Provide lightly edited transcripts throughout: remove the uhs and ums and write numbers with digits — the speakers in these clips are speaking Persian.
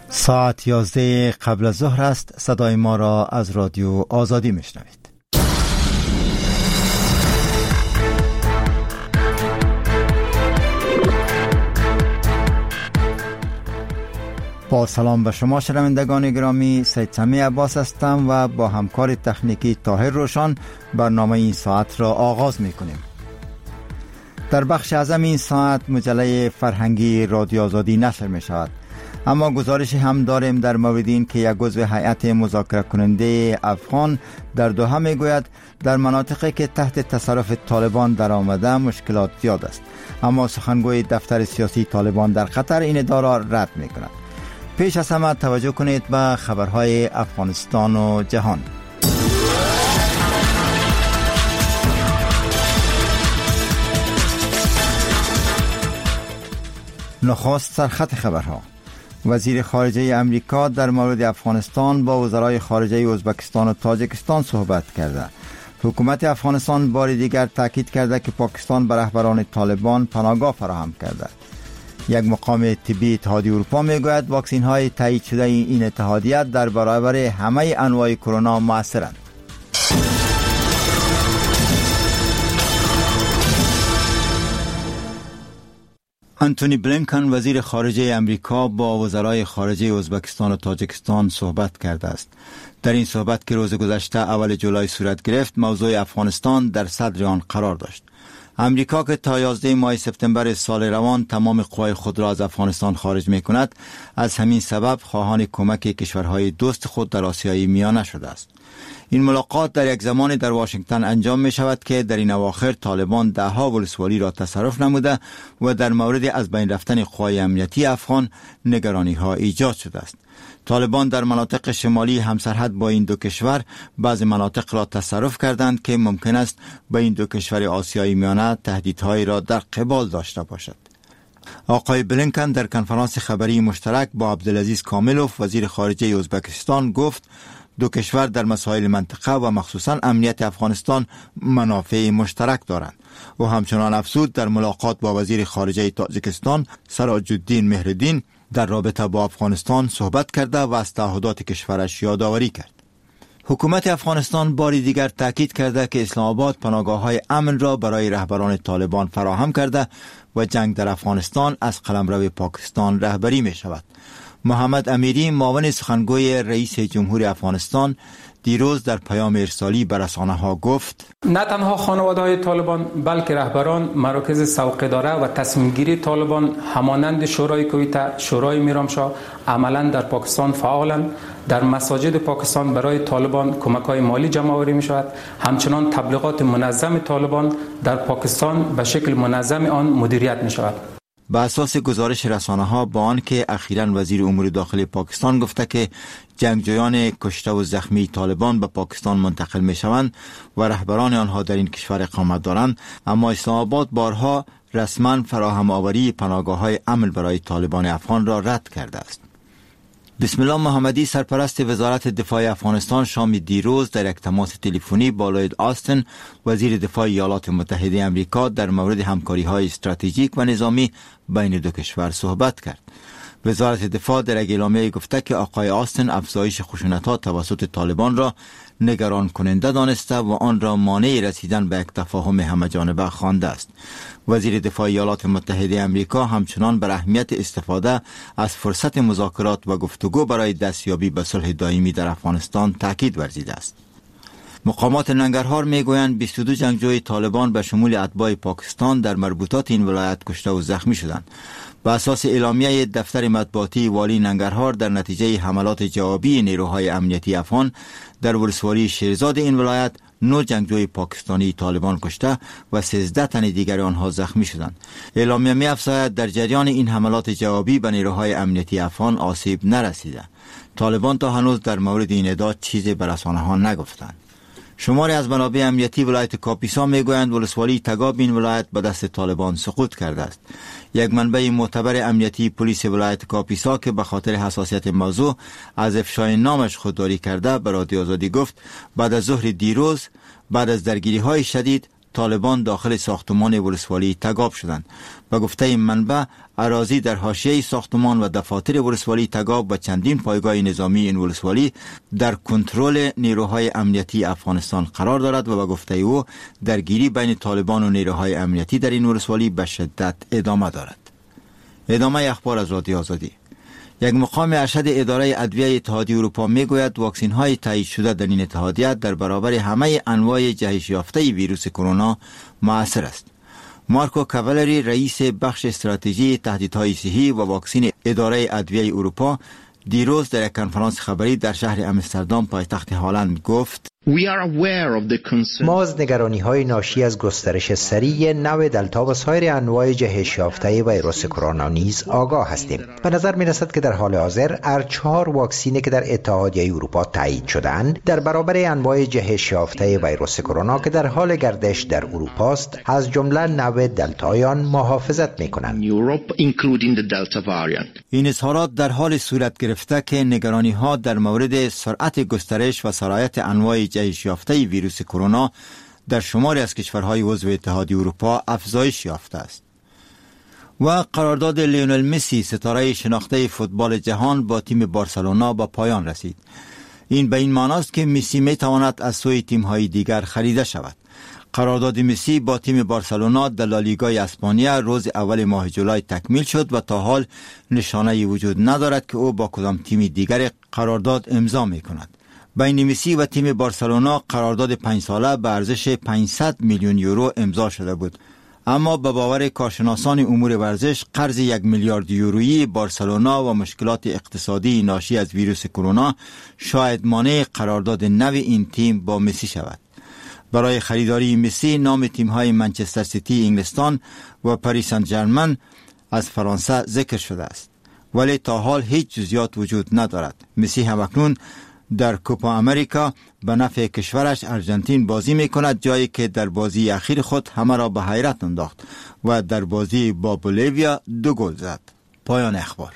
ساعت 11 قبل از ظهر است. صدای ما را از رادیو آزادی میشنوید. با سلام به شما شنوندگان گرامی، سید سمی عباس هستم و با همکار تکنیکی طاهر روشان برنامه این ساعت را آغاز میکنیم. در بخش اعظم این ساعت مجله فرهنگی رادیو آزادی نشر می شود، اما گزارشی هم داریم در مورد این که یک عضو هیئت مذاکره کننده افغان در دوحه می گوید در مناطقی که تحت تصرف طالبان در آمده مشکلات زیاد است، اما سخنگوی دفتر سیاسی طالبان در قطر این ادعا را رد می کند. پیش از همه توجه کنید به خبرهای افغانستان و جهان. نخست سرخط خبرها. وزیر خارجه امریکا در مورد افغانستان با وزرای خارجه ازبکستان و تاجیکستان صحبت کرده. حکومت افغانستان بار دیگر تاکید کرده که پاکستان به رهبران طالبان پناهگاه فراهم کرده. یک مقام طبی اتحادیه اروپا میگوید واکسین های تایید شده این اتحادیه در برابر همه انواع کرونا مؤثرند. آنتونی بلینکن وزیر خارجه امریکا با وزرای خارجه ازبکستان و تاجیکستان صحبت کرده است. در این صحبت که روز گذشته اول جولای صورت گرفت، موضوع افغانستان در صدر آن قرار داشت. امریکا که تا 11 ماه سپتامبر سال روان تمام قوای خود را از افغانستان خارج می کند، از همین سبب خواهان کمک کشورهای دوست خود در آسیای میانه شده است. این ملاقات در یک زمان در واشنگتن انجام می شود که در این اواخر طالبان دهها ولسوالی را تصرف نموده و در مورد از بین رفتن قوای امنیتی افغان نگرانی ها ایجاد شده است. طالبان در مناطق شمالی همسرحد با این دو کشور بعض مناطق را تصرف کردند که ممکن است به این دو کشور آسیای میانه تهدیدهایی را در قبال داشته باشد. آقای بلینکن در کنفرانس خبری مشترک با عبدالعزیز کاملوف وزیر خارجه ازبکستان گفت دو کشور در مسائل منطقه و مخصوصا امنیت افغانستان منافع مشترک دارند. و همچنان افزود در ملاقات با وزیر خارجه تاجیکستان سراج الدین مهردین در رابطه با افغانستان صحبت کرده و از تعهدات کشورش یادآوری کرد. حکومت افغانستان باری دیگر تاکید کرده که اسلام آباد پناهگاه‌های امن را برای رهبران طالبان فراهم کرده و جنگ در افغانستان از قلمرو پاکستان رهبری می شود. محمد امیری معاون سخنگوی رئیس جمهور افغانستان دیروز در پیام ارسالی به رسانه‌ها گفت نه تنها خانواده‌های طالبان بلکه رهبران مراکز سوق‌داره و تصمیم‌گیری طالبان همانند شورای کویت، شورای میرامشاه عملاً در پاکستان فعالند. در مساجد پاکستان برای طالبان کمک‌های مالی جمع‌آوری می‌شود. همچنان تبلیغات منظم طالبان در پاکستان به شکل منظم آن مدیریت می‌شود. به اساس گزارش رسانه‌ها با آنکه اخیراً وزیر امور داخلی پاکستان گفته که جنگجویان کشته و زخمی طالبان به پاکستان منتقل می‌شوند و رهبران آنها در این کشور اقامت دارند، اما اسلام آباد بارها رسما فراهم آوری پناهگاه‌های امن برای طالبان افغان را رد کرده است. بسم الله محمدی سرپرست وزارت دفاع افغانستان شام دیروز در یک تماس تلفنی با لوید آستن وزیر دفاع ایالات متحده آمریکا در مورد همکاری‌های استراتژیک و نظامی بین دو کشور صحبت کرد. وزارت دفاع در یک اعلامیه گفته که آقای آستن افزایش خشونت‌ها توسط طالبان را نگران کننده دانسته و آن را مانع رسیدن به یک تفاهم همه‌جانبه خوانده است. وزیر دفاع ایالات متحده آمریکا همچنان بر اهمیت استفاده از فرصت مذاکرات و گفتگو برای دستیابی به صلح دائمی در افغانستان تاکید ورزیده است. مقامات ننگرهار میگویند 22 جنگجوی طالبان به شمول اتباع پاکستان در مربوطات این ولایت کشته و زخمی شدند. بر اساس اعلامیه دفتر مطبوعاتی والی ننگرهار در نتیجه حملات جوابی نیروهای امنیتی افغان در ولسوالی شیرزاد این ولایت 9 جنگجوی پاکستانی طالبان کشته و 13 تن دیگر آنها زخمی شدند. اعلامیه می‌افزاید در جریان این حملات جوابی به نیروهای امنیتی افغان آسیب نرسیده. طالبان تا هنوز در مورد این ادعا چیزی به رسانه‌ها نگفتند. شماری از منابع امنیتی ولایت کاپیسا میگویند ولسوالی تگاب این ولایت به دست طالبان سقوط کرده است. یک منبع معتبر امنیتی پلیس ولایت کاپیسا که به خاطر حساسیت موضوع از افشای نامش خودداری کرده به رادیو آزادی گفت بعد از ظهر دیروز بعد از درگیری‌های شدید طالبان داخل ساختمان ولسوالی تگاب شدند. به گفته منبع، اراضی در حاشیه ساختمان و دفاتر ولسوالی تگاب و چندین پایگاه نظامی این ولسوالی در کنترل نیروهای امنیتی افغانستان قرار دارد و به گفته او درگیری بین طالبان و نیروهای امنیتی در این ولسوالی به شدت ادامه دارد. ادامه اخبار از رادیو آزادی. یک مقام ارشد اداره ادویه اتحادیه اروپا میگوید واکسین های تایید شده در این اتحادیه در برابر همه انواع جهش یافته ویروس کرونا مؤثر است. مارکو کاولری، رئیس بخش استراتژی تهدیدهای صحی و واکسین اداره ادویه اروپا، دیروز در یک کنفرانس خبری در شهر آمستردام پایتخت هلند گفت: ما از نگرانی‌های ناشی از گسترش سریع نوع دلتا و سایر انواع جهش یافته ویروس کرونا نیز آگاه هستیم. به نظر می‌رسد که در حال حاضر هر 4 واکسینی که در اتحادیه اروپا تایید شده‌اند در برابر انواع جهش یافته ویروس کرونا که در حال گردش در اروپا است، از جمله نوع دلتای آن محافظت می‌کنند. این اظهارات در حال صورت گرفته که نگرانی‌ها در مورد سرعت گسترش و سرایت انواع جهش یافته ویروس کرونا در شماری از کشورهای عضو اتحادیه اروپا افزایش یافته است. و قرارداد لیونل مسی، ستاره شناخته فوتبال جهان، با تیم بارسلونا به پایان رسید. این به این معنی است که مسی می تواند از سوی تیم‌های دیگر خریده شود. قرارداد مسی با تیم بارسلونا در لالیگای اسپانیا روز اول ماه جولای تکمیل شد و تا حال نشانه‌ای وجود ندارد که او با کدام تیم دیگر قرارداد امضا می‌کند. بین مسی و تیم بارسلونا قرارداد 5 ساله به ارزش 500 میلیون یورو امضا شده بود. اما به باور کارشناسان امور ورزش، قرض 1 میلیارد یورویی بارسلونا و مشکلات اقتصادی ناشی از ویروس کرونا شاید مانع قرارداد نو این تیم با مسی شود. برای خریداری مسی نام تیم‌های منچستر سیتی انگلستان و پاریس سن ژرمن از فرانسه ذکر شده است، ولی تا حال هیچ جزئیات وجود ندارد. مسی همکنون در کوپا امریکا به نفع کشورش ارژانتین بازی میکند، جایی که در بازی اخیر خود همه را به حیرت انداخت و در بازی با بولیویا 2 گل زد. پایان اخبار.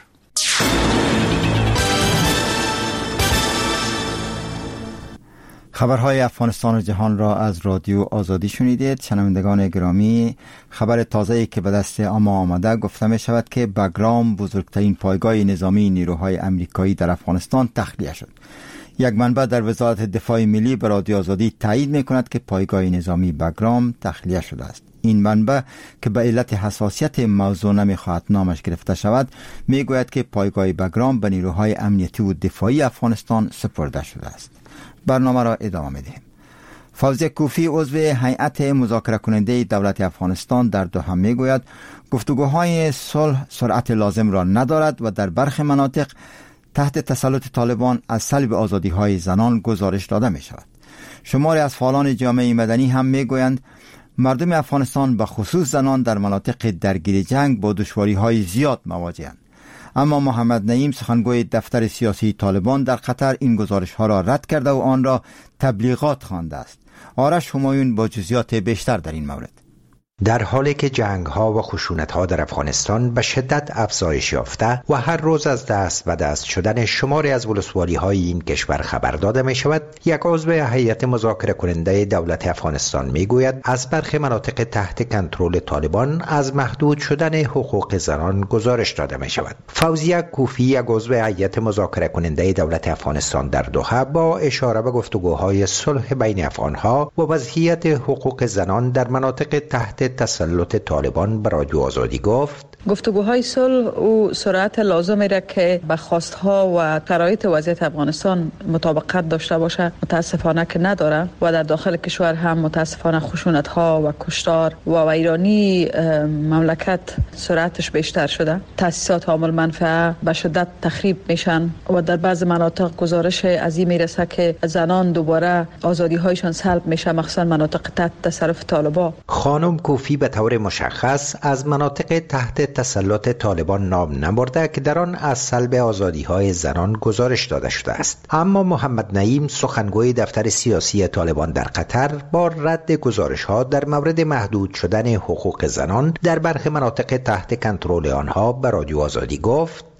خبرهای افغانستان و جهان را از رادیو آزادی شنیدید. شنوندگان گرامی، خبر تازه‌ای که به دست ما آمده گفته می شود که بگرام، بزرگترین پایگاه نظامی نیروهای امریکایی در افغانستان، تخلیه شد. یک منبع در وزارت دفاع ملی به رادیو آزادی تایید می کند که پایگاه نظامی بگرام تخلیه شده است. این منبع که به علت حساسیت موضوع نمیخواهد نامش گرفته شود، می گوید که پایگاه بگرام به نیروهای امنیتی و دفاعی افغانستان سپرده شده است. برنامه را ادامه می‌دهیم. فوزیه کوفی، عضو هیئت مذاکره کننده دولت افغانستان، در دوحه میگوید گفتگوهای صلح سرعت لازم را ندارد و در برخی مناطق تحت تسلط طالبان از سلب آزادی‌های زنان گزارش داده می‌شود. شماری از فعالان جامعه مدنی هم میگویند مردم افغانستان به خصوص زنان در مناطق درگیر جنگ با دشواری‌های زیاد مواجه‌اند. اما محمد نعیم، سخنگوی دفتر سیاسی طالبان در قطر، این گزارش ها را رد کرده و آن را تبلیغات خوانده است. آرش همایون با جزئیات بیشتر در این مورد. در حالی که جنگ‌ها و خشونت‌ها در افغانستان به شدت افزایش یافته و هر روز از دست به دست شدن شماری از ولسوالی‌های این کشور خبر داده می‌شود، یک عضو هیئت مذاکره کننده دولت افغانستان می‌گوید از برخی مناطق تحت کنترل طالبان از محدود شدن حقوق زنان گزارش داده می‌شود. فوزیه کوفی، یک عضو هیئت مذاکره کننده دولت افغانستان در دوحه، با اشاره به گفتگوهای صلح بین افغان‌ها و وضعیت حقوق زنان در مناطق تحت تسلط طالبان به رادیو آزادی گفت: گفتگوهای صلح و سرعت لازمی را که به خواستها و شرایط وضعیت افغانستان مطابقت داشته باشه متاسفانه که نداره و در داخل کشور هم متاسفانه خشونت‌ها و کشتار و ویرانی مملکت سرعتش بیشتر شده. تأسیسات عامل منفعه به شدت تخریب میشن و در بعض مناطق گزارش از این میرسه که زنان دوباره آزادی‌هایشان سلب میشه، مخصوصا مناطق تحت تصرف طالبان. خانم کوفی به طور مشخص از مناطق تحت تسلط طالبان نام نبرده که در آن از سلب آزادی‌های زنان گزارش داده شده است. اما محمد نعیم، سخنگوی دفتر سیاسی طالبان در قطر، با رد گزارش‌ها در مورد محدود شدن حقوق زنان در برخی مناطق تحت کنترل آنها به رادیو آزادی گفت: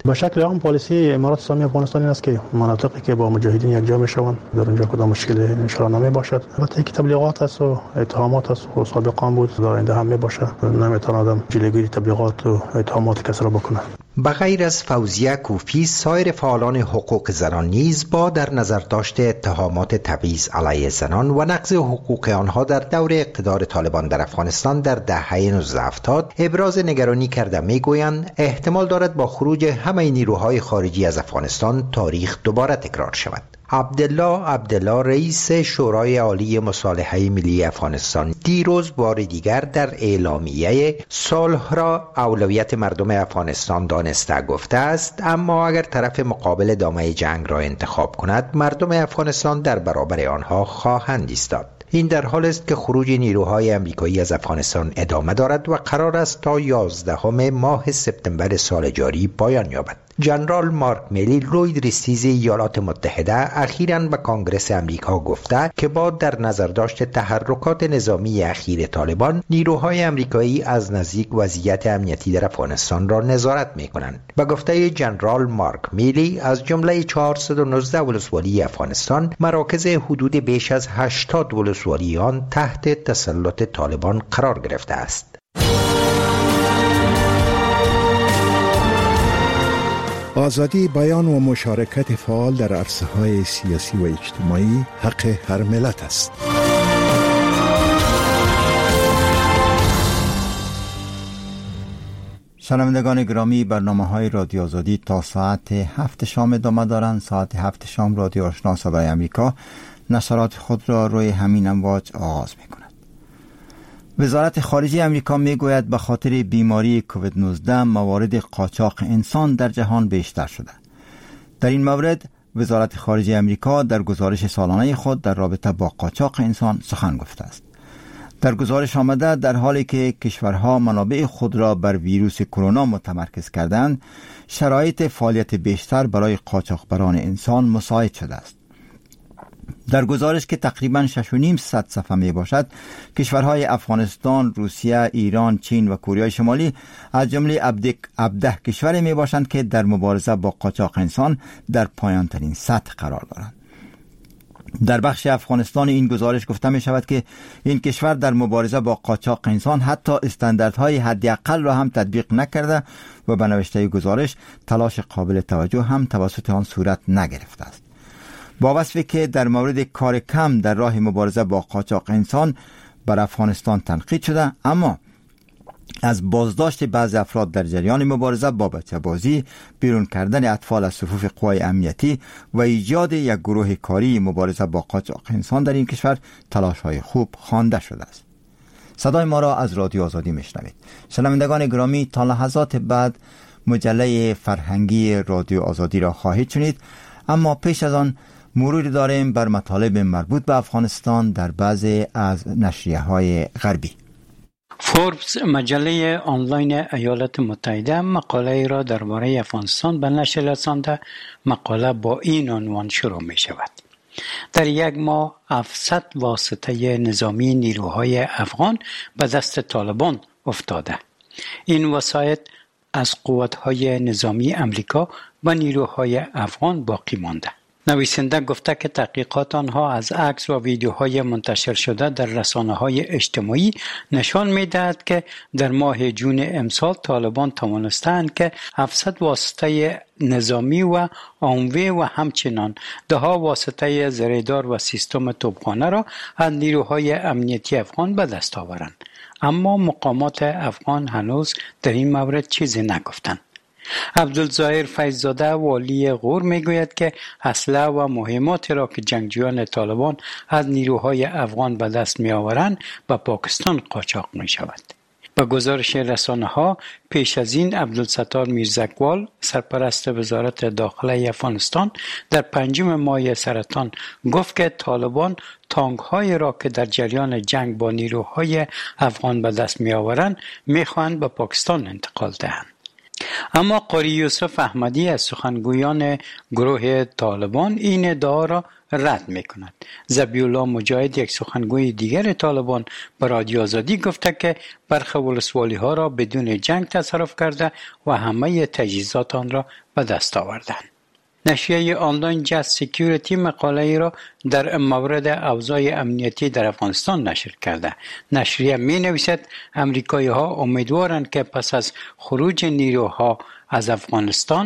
به شکل عام پالیسی امارات اسلامی افغانستان این است که مناطقی که با مجاهدین یکجا میشوند در اونجا کدام مشکل انشاءالله نمی باشد. البته که تبلیغات است و اتهامات است و سابقا بود در آینده هم می باشد. نمیتونه آدم جلوگیری تبلیغات و اتهامات کسی را بکنه. به غیر از فوزیه کوفی، سایر فعالان حقوق زنان نیز با در نظر داشت اتهامات تبعیض علیه زنان و نقض حقوق آنها در دور اقتدار طالبان در افغانستان در دهه 1970 ابراز نگرانی کرده میگویند احتمال دارد با خروج همه نیروهای خارجی از افغانستان تاریخ دوباره تکرار شود. عبدالله رئیس شورای عالی مصالحه ملی افغانستان دیروز بار دیگر در اعلامیه صلح را اولویت مردم افغانستان دانسته گفته است، اما اگر طرف مقابل ادامه جنگ را انتخاب کند مردم افغانستان در برابر آنها خواهند ایستاد. این در حال است که خروج نیروهای آمریکایی از افغانستان ادامه دارد و قرار است تا 11 ماه سپتامبر سال جاری پایان یابد. جنرال مارک میلی، لویدریستیز ایالات متحده، اخیراً به کانگرس امریکا گفته که با در نظر داشت تحرکات نظامی اخیر طالبان، نیروهای امریکایی از نزدیک وضعیت امنیتی در افغانستان را نظارت می‌کنند. به گفته جنرال مارک میلی، از جمله 419 ولسوالی افغانستان، مراکز حدود بیش از 80 ولسوالی آن تحت تسلط طالبان قرار گرفته است. آزادی بیان و مشارکت فعال در عرصه‌های سیاسی و اجتماعی حق هر ملت است. شنوندگان گرامی، برنامه‌های رادیو آزادی تا ساعت 7 شام ادامه دارند. ساعت 7 شام رادیو آشنا صدای امریکا نشرات خود را روی همین امواج آغاز می‌کند. وزارت خارجه امریکا میگوید به خاطر بیماری کووید 19 موارد قاچاق انسان در جهان بیشتر شده. در این مورد وزارت خارجه امریکا در گزارش سالانه خود در رابطه با قاچاق انسان سخن گفته است. در گزارش آمده در حالی که کشورها منابع خود را بر ویروس کرونا متمرکز کردند، شرایط فعالیت بیشتر برای قاچاقبران انسان مساعد شده است. در گزارش که تقریباً 6.5 صفحه می باشد، کشورهای افغانستان، روسیه، ایران، چین و کره شمالی از جمله 17 کشور می باشند که در مبارزه با قاچاق انسان در پایان ترین سطح قرار دارند. در بخش افغانستان این گزارش گفته می شود که این کشور در مبارزه با قاچاق انسان حتی استانداردهای حداقل را هم تطبیق نکرده و به نوشته گزارش تلاش قابل توجه هم توسط آن صورت نگرفته است. با وصفی که در مورد کار کم در راه مبارزه با قاچاق انسان بر افغانستان تنقید شده، اما از بازداشت بعضی افراد در جریان مبارزه با بچه‌بازی، بیرون کردن اطفال از صفوف قوای امنیتی و ایجاد یک گروه کاری مبارزه با قاچاق انسان در این کشور تلاش‌های خوب خوانده شده است. صدای ما را از رادیو آزادی میشنوید. شنوندگان گرامی، تا لحظات بعد مجله فرهنگی رادیو آزادی را خواهید شنید، اما پیش از آن مروری داریم بر مطالب مربوط به افغانستان در بعضی از نشریه‌های غربی. فوربس، مجله آنلاین ایالات متحده، مقاله را درباره افغانستان به نشر رسانده. مقاله با این عنوان شروع می شود: در یک ماه 700 واسطه نظامی نیروهای افغان به دست طالبان افتاده. این وسایط از قوت‌های نظامی امریکا و نیروهای افغان باقی مانده. نویسنده گفته که تحقیقات آنها از عکس و ویدیوهای منتشر شده در رسانه‌های اجتماعی نشان می‌دهد که در ماه جون امسال طالبان توانستند که 700 واسطه نظامی و عمومی و همچنان ده‌ها واسطه زره‌دار و سیستم توپخانه را از نیروهای امنیتی افغان به دست آورند. اما مقامات افغان هنوز در این مورد چیزی نگفتند. عبدالظاهر فیض‌زاده، والی غور، میگوید که اسلحه و مهماتی را که جنگجویان طالبان از نیروهای افغان به دست می آورند به پاکستان قاچاق می شود. به گزارش رسانه‌ها، پیش از این عبدالستار میرزاقوال، سرپرست وزارت داخله افغانستان، در 5 ماه سرطان گفت که طالبان تانک‌های را که در جریان جنگ با نیروهای افغان به دست می آورند می خواهند به پاکستان انتقال دهند. اما قاری یوسف احمدی از سخنگویان گروه طالبان این ادعا را رد می‌کند. ذبیح الله مجاهد یک سخنگوی دیگر طالبان به رادیو آزادی گفته که برخی ولسوالی‌ها را بدون جنگ تصرف کرده و همه تجهیزات آن را به دست آوردند. نشریه آنلاین جست سکیوریتی مقاله را در مورد اوضاع امنیتی در افغانستان نشر کرده. نشریه می نویسد امریکایی ها امیدوارند که پس از خروج نیروها از افغانستان